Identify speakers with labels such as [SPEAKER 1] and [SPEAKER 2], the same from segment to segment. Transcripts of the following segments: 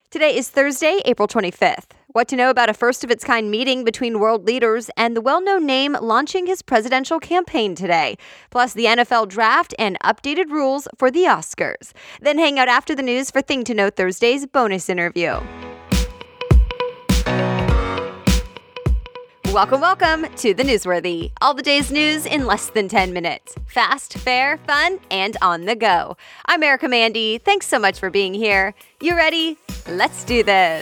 [SPEAKER 1] Today is Thursday, April 25th. What to know about a first-of-its-kind meeting between world leaders and the well-known name launching his presidential campaign today. Plus the NFL draft and updated rules for the Oscars. Then hang out after the news for Thing to Know Thursday's bonus interview. Welcome to The Newsworthy. All the day's news in less than 10 minutes. Fast, fair, fun, and on the go. I'm Erica Mandy. Thanks so much for being here. You ready? Let's do this.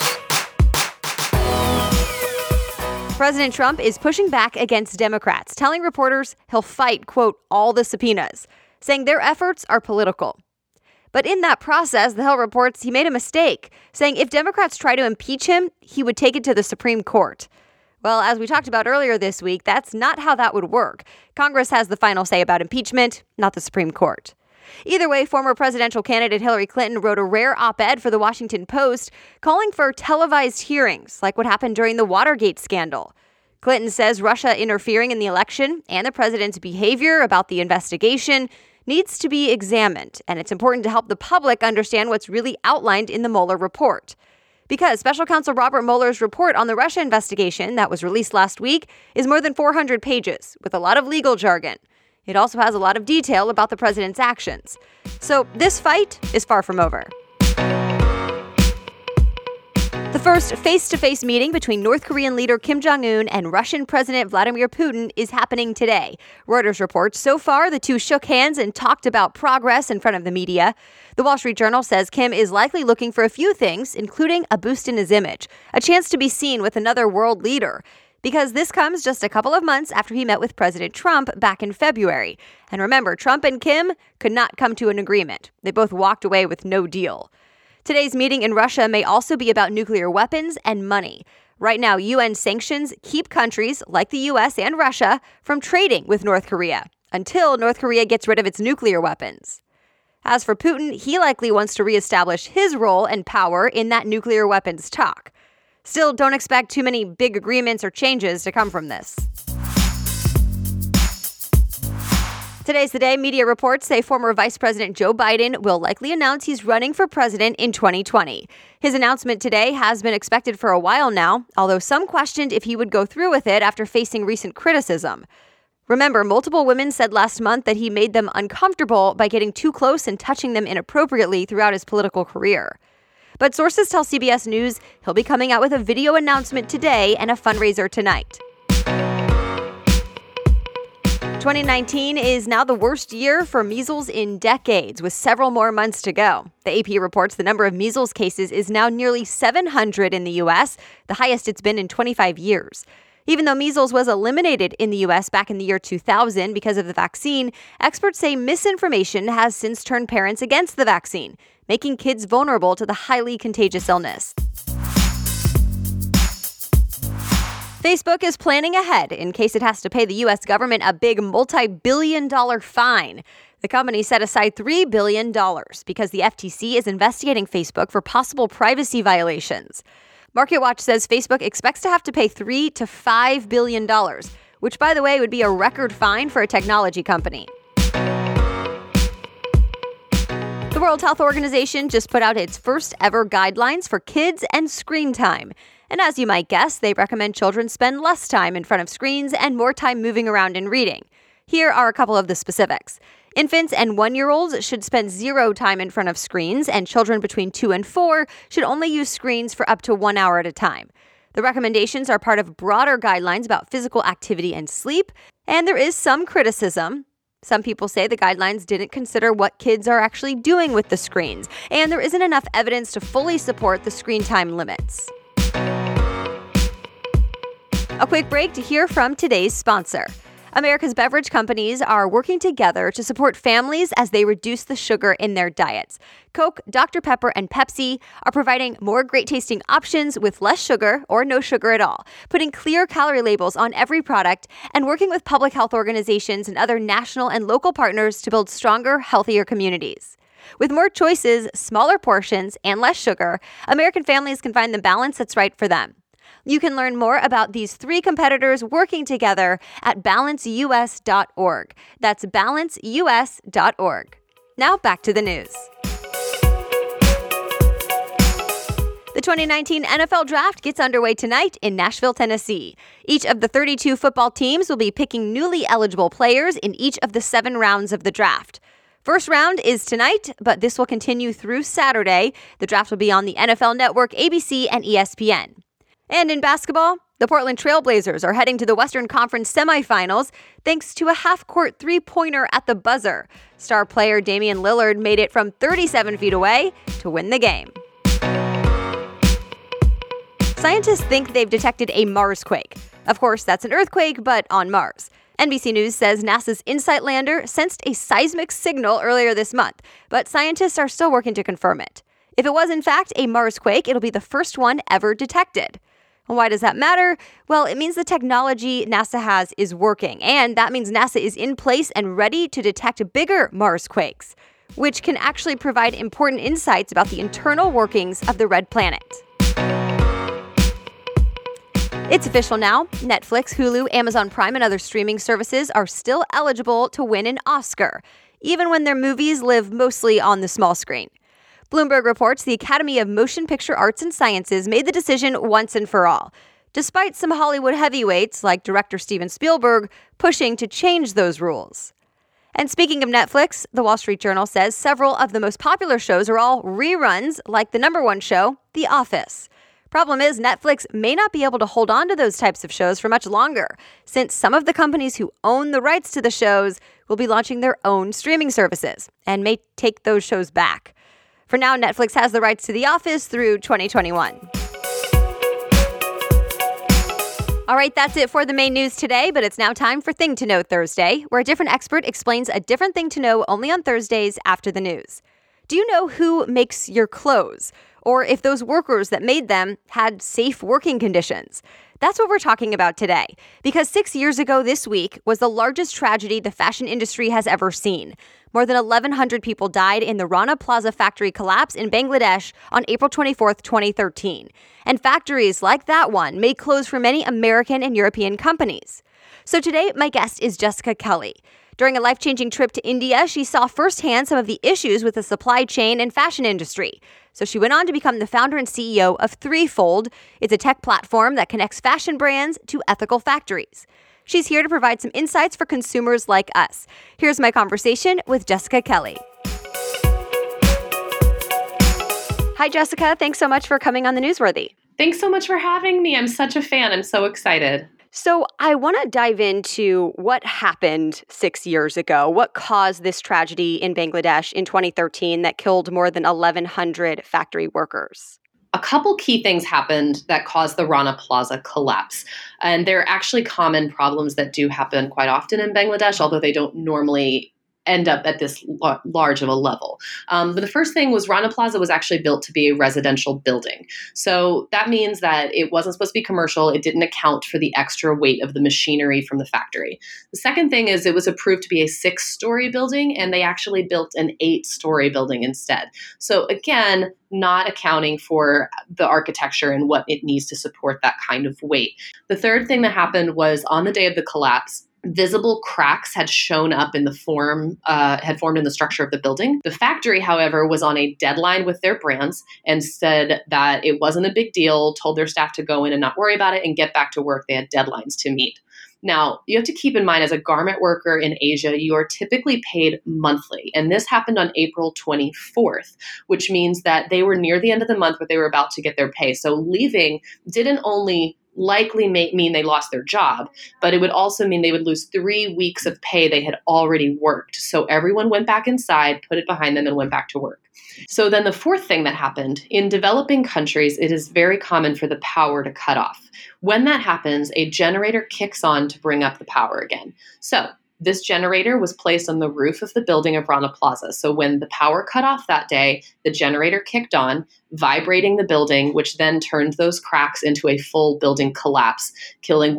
[SPEAKER 1] President Trump is pushing back against Democrats, telling reporters he'll fight, quote, all the subpoenas, saying their efforts are political. But in that process, the Hill reports he made a mistake, saying if Democrats try to impeach him, he would take it to the Supreme Court. Well, as we talked about earlier this week, that's not how that would work. Congress has the final say about impeachment, not the Supreme Court. Either way, former presidential candidate Hillary Clinton wrote a rare op-ed for the Washington Post calling for televised hearings like what happened during the Watergate scandal. Clinton says Russia interfering in the election and the president's behavior about the investigation needs to be examined, and it's important to help the public understand what's really outlined in the Mueller report. Because Special Counsel Robert Mueller's report on the Russia investigation that was released last week is more than 400 pages, with a lot of legal jargon. It also has a lot of detail about the president's actions. So this fight is far from over. The first face-to-face meeting between North Korean leader Kim Jong-un and Russian President Vladimir Putin is happening today. Reuters reports so far the two shook hands and talked about progress in front of the media. The Wall Street Journal says Kim is likely looking for a few things, including a boost in his image, a chance to be seen with another world leader. Because this comes just a couple of months after he met with President Trump back in February. And remember, Trump and Kim could not come to an agreement. They both walked away with no deal. Today's meeting in Russia may also be about nuclear weapons and money. Right now, UN sanctions keep countries like the U.S. and Russia from trading with North Korea until North Korea gets rid of its nuclear weapons. As for Putin, he likely wants to reestablish his role and power in that nuclear weapons talk. Still, don't expect too many big agreements or changes to come from this. Today's the day. Media reports say former Vice President Joe Biden will likely announce he's running for president in 2020. His announcement today has been expected for a while now, although some questioned if he would go through with it after facing recent criticism. Remember, multiple women said last month that he made them uncomfortable by getting too close and touching them inappropriately throughout his political career. But sources tell CBS News he'll be coming out with a video announcement today and a fundraiser tonight. 2019 is now the worst year for measles in decades, with several more months to go. The AP reports the number of measles cases is now nearly 700 in the U.S., the highest it's been in 25 years. Even though measles was eliminated in the U.S. back in the year 2000 because of the vaccine, experts say misinformation has since turned parents against the vaccine, making kids vulnerable to the highly contagious illness. Facebook is planning ahead in case it has to pay the U.S. government a big multi-billion-dollar fine. The company set aside $3 billion because the FTC is investigating Facebook for possible privacy violations. MarketWatch says Facebook expects to have to pay $3 to $5 billion, which, by the way, would be a record fine for a technology company. The World Health Organization just put out its first ever guidelines for kids and screen time. And as you might guess, they recommend children spend less time in front of screens and more time moving around and reading. Here are a couple of the specifics. Infants and 1-year-olds should spend 0 time in front of screens, and children between 2 and 4 should only use screens for up to 1 hour at a time. The recommendations are part of broader guidelines about physical activity and sleep, and there is some criticism. Some people say the guidelines didn't consider what kids are actually doing with the screens, and there isn't enough evidence to fully support the screen time limits. A quick break to hear from today's sponsor. America's beverage companies are working together to support families as they reduce the sugar in their diets. Coke, Dr. Pepper, and Pepsi are providing more great-tasting options with less sugar or no sugar at all, putting clear calorie labels on every product, and working with public health organizations and other national and local partners to build stronger, healthier communities. With more choices, smaller portions, and less sugar, American families can find the balance that's right for them. You can learn more about these 3 competitors working together at balanceus.org. That's balanceus.org. Now back to the news. The 2019 NFL Draft gets underway tonight in Nashville, Tennessee. Each of the 32 football teams will be picking newly eligible players in each of the 7 rounds of the draft. First round is tonight, but this will continue through Saturday. The draft will be on the NFL Network, ABC, and ESPN. And in basketball, the Portland Trail Blazers are heading to the Western Conference semifinals thanks to a half-court three-pointer at the buzzer. Star player Damian Lillard made it from 37 feet away to win the game. Scientists think they've detected a Marsquake. Of course, that's an earthquake, but on Mars. NBC News says NASA's InSight lander sensed a seismic signal earlier this month, but scientists are still working to confirm it. If it was in fact a Marsquake, it'll be the first one ever detected. Why does that matter? Well, it means the technology NASA has is working, and that means NASA is in place and ready to detect bigger Marsquakes, which can actually provide important insights about the internal workings of the red planet. It's official now. Netflix, Hulu, Amazon Prime, and other streaming services are still eligible to win an Oscar, even when their movies live mostly on the small screen. Bloomberg reports the Academy of Motion Picture Arts and Sciences made the decision once and for all, despite some Hollywood heavyweights like director Steven Spielberg pushing to change those rules. And speaking of Netflix, the Wall Street Journal says several of the most popular shows are all reruns, like the #1 show, The Office. Problem is, Netflix may not be able to hold on to those types of shows for much longer, since some of the companies who own the rights to the shows will be launching their own streaming services and may take those shows back. For now, Netflix has the rights to The Office through 2021. All right, that's it for the main news today, but it's now time for Thing to Know Thursday, where a different expert explains a different thing to know only on Thursdays after the news. Do you know who makes your clothes? Or if those workers that made them had safe working conditions? That's what we're talking about today, because 6 years ago this week was the largest tragedy the fashion industry has ever seen. More than 1,100 people died in the Rana Plaza factory collapse in Bangladesh on April 24, 2013. And factories like that one made clothes for many American and European companies. So today, my guest is Jessica Kelly. During a life-changing trip to India, she saw firsthand some of the issues with the supply chain and fashion industry. So she went on to become the founder and CEO of Threefold. It's a tech platform that connects fashion brands to ethical factories. She's here to provide some insights for consumers like us. Here's my conversation with Jessica Kelly. Hi, Jessica. Thanks so much for coming on The Newsworthy.
[SPEAKER 2] Thanks so much for having me. I'm such a fan. I'm so excited.
[SPEAKER 1] So I want to dive into what happened 6 years ago. What caused this tragedy in Bangladesh in 2013 that killed more than 1,100 factory workers?
[SPEAKER 2] A couple key things happened that caused the Rana Plaza collapse. And they're actually common problems that do happen quite often in Bangladesh, although they don't normally end up at this large of a level. But the first thing was Rana Plaza was actually built to be a residential building. So that means that it wasn't supposed to be commercial. It didn't account for the extra weight of the machinery from the factory. The second thing is it was approved to be a 6-story building, and they actually built an 8-story building instead. So again, not accounting for the architecture and what it needs to support that kind of weight. The third thing that happened was on the day of the collapse, visible cracks had shown up in the had formed in the structure of the building. The factory, however, was on a deadline with their brands and said that it wasn't a big deal, told their staff to go in and not worry about it and get back to work. They had deadlines to meet. Now, you have to keep in mind, as a garment worker in Asia, you are typically paid monthly. And this happened on April 24th, which means that they were near the end of the month, but they were about to get their pay. So leaving didn't only likely mean they lost their job, but it would also mean they would lose 3 weeks of pay they had already worked. So everyone went back inside, put it behind them, and went back to work. So then the fourth thing that happened, in developing countries, it is very common for the power to cut off. When that happens, a generator kicks on to bring up the power again. So this generator was placed on the roof of the building of Rana Plaza. So when the power cut off that day, the generator kicked on, vibrating the building, which then turned those cracks into a full building collapse, killing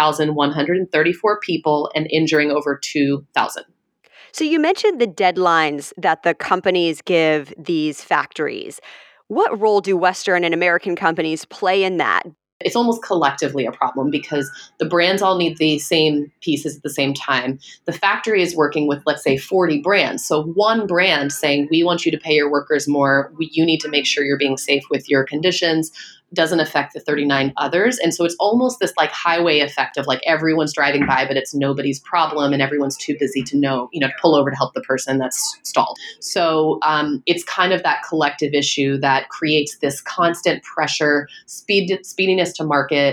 [SPEAKER 2] 1,134 people and injuring over 2,000.
[SPEAKER 1] So you mentioned the deadlines that the companies give these factories. What role do Western and American companies play in that?
[SPEAKER 2] It's almost collectively a problem because the brands all need the same pieces at the same time. The factory is working with, let's say, 40 brands. So one brand saying, we want you to pay your workers more. You need to make sure you're being safe with your conditions, doesn't affect the 39 others. And so it's almost this like highway effect of like everyone's driving by, but it's nobody's problem and everyone's too busy to to pull over to help the person that's stalled. So it's kind of that collective issue that creates this constant pressure, speediness to market,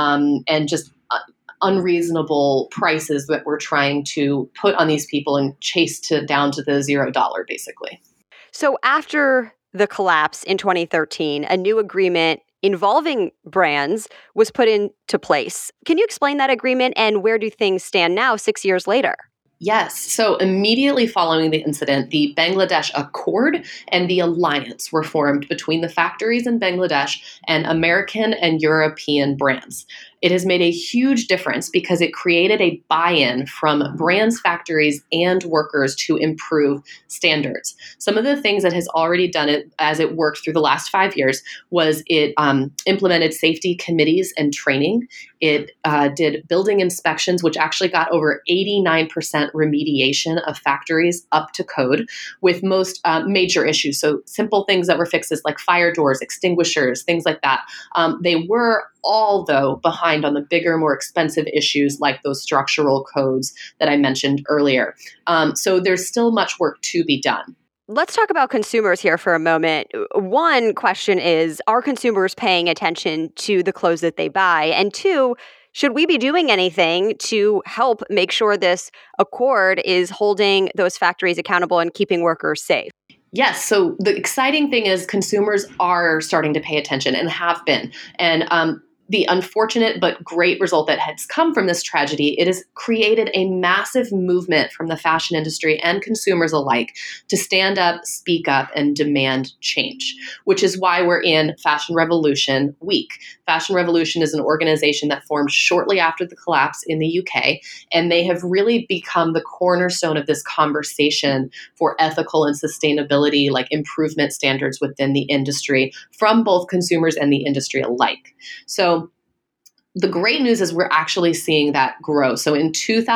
[SPEAKER 2] and just unreasonable prices that we're trying to put on these people and chase down to the $0 basically.
[SPEAKER 1] So after the collapse in 2013, a new agreement involving brands was put into place. Can you explain that agreement and where do things stand now 6 years later?
[SPEAKER 2] Yes. So immediately following the incident, the Bangladesh Accord and the Alliance were formed between the factories in Bangladesh and American and European brands. It has made a huge difference because it created a buy-in from brands, factories, and workers to improve standards. Some of the things that has already done it as it worked through the last 5 years was it implemented safety committees and training. It did building inspections, which actually got over 89% remediation of factories up to code with most major issues. So simple things that were fixes like fire doors, extinguishers, things like that. They were all, though, behind on the bigger, more expensive issues like those structural codes that I mentioned earlier. So there's still much work to be done.
[SPEAKER 1] Let's talk about consumers here for a moment. One question is, are consumers paying attention to the clothes that they buy? And two, should we be doing anything to help make sure this accord is holding those factories accountable and keeping workers safe?
[SPEAKER 2] Yes. So the exciting thing is consumers are starting to pay attention and have been. And the unfortunate but great result that has come from this tragedy, it has created a massive movement from the fashion industry and consumers alike to stand up, speak up, and demand change, which is why we're in Fashion Revolution Week. Fashion Revolution is an organization that formed shortly after the collapse in the UK, and they have really become the cornerstone of this conversation for ethical and sustainability, like improvement standards within the industry from both consumers and the industry alike. So the great news is we're actually seeing that grow. So in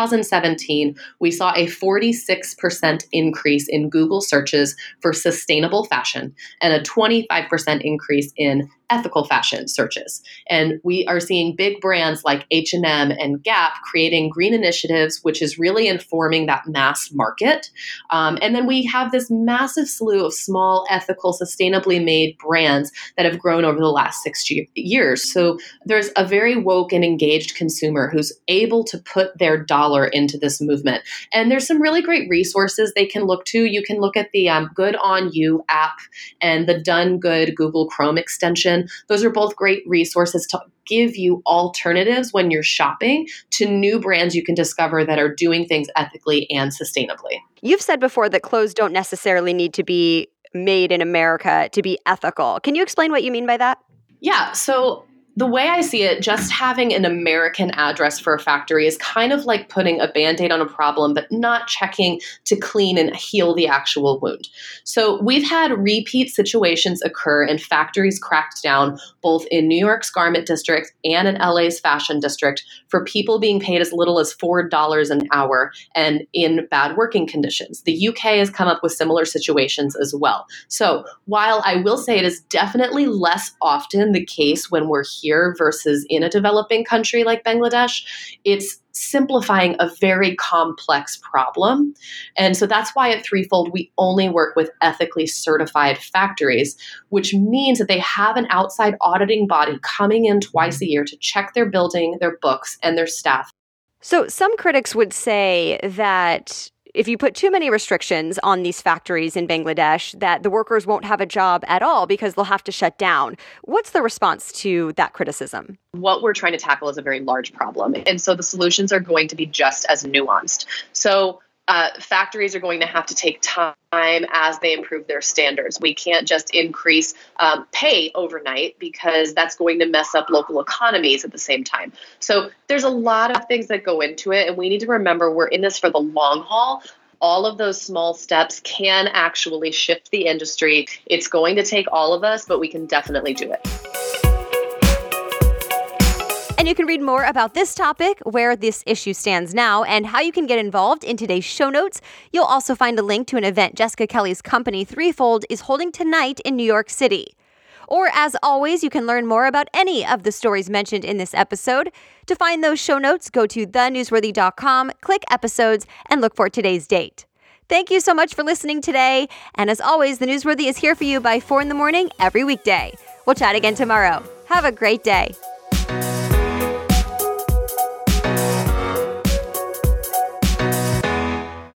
[SPEAKER 2] 2017, we saw a 46% increase in Google searches for sustainable fashion and a 25% increase in ethical fashion searches. And we are seeing big brands like H&M and Gap creating green initiatives, which is really informing that mass market. And then we have this massive slew of small, ethical, sustainably made brands that have grown over the last 6 years. So there's a very woke and engaged consumer who's able to put their dollar into this movement. And there's some really great resources they can look to. You can look at the Good On You app and the Done Good Google Chrome extension. Those are both great resources to give you alternatives when you're shopping to new brands you can discover that are doing things ethically and sustainably.
[SPEAKER 1] You've said before that clothes don't necessarily need to be made in America to be ethical. Can you explain what you mean by that?
[SPEAKER 2] Yeah, so the way I see it, just having an American address for a factory is kind of like putting a Band-Aid on a problem, but not checking to clean and heal the actual wound. So we've had repeat situations occur and factories cracked down both in New York's garment district and in LA's fashion district for people being paid as little as $4 an hour and in bad working conditions. The UK has come up with similar situations as well. So while I will say it is definitely less often the case when we're here versus in a developing country like Bangladesh, it's simplifying a very complex problem. And so that's why at Threefold, we only work with ethically certified factories, which means that they have an outside auditing body coming in twice a year to check their building, their books, and their staff.
[SPEAKER 1] So some critics would say that if you put too many restrictions on these factories in Bangladesh, that the workers won't have a job at all because they'll have to shut down. What's the response to that criticism?
[SPEAKER 3] What we're trying to tackle is a very large problem. And so the solutions are going to be just as nuanced. So factories are going to have to take time as they improve their standards. We can't just increase pay overnight because that's going to mess up local economies at the same time. So there's a lot of things that go into it, and we need to remember we're in this for the long haul. All of those small steps can actually shift the industry. It's going to take all of us, but we can definitely do it.
[SPEAKER 1] And you can read more about this topic, where this issue stands now, and how you can get involved in today's show notes. You'll also find a link to an event Jessica Kelly's company, Threefold, is holding tonight in New York City. Or, as always, you can learn more about any of the stories mentioned in this episode. To find those show notes, go to thenewsworthy.com, click episodes, and look for today's date. Thank you so much for listening today. And as always, The Newsworthy is here for you by 4 in the morning every weekday. We'll chat again tomorrow. Have a great day.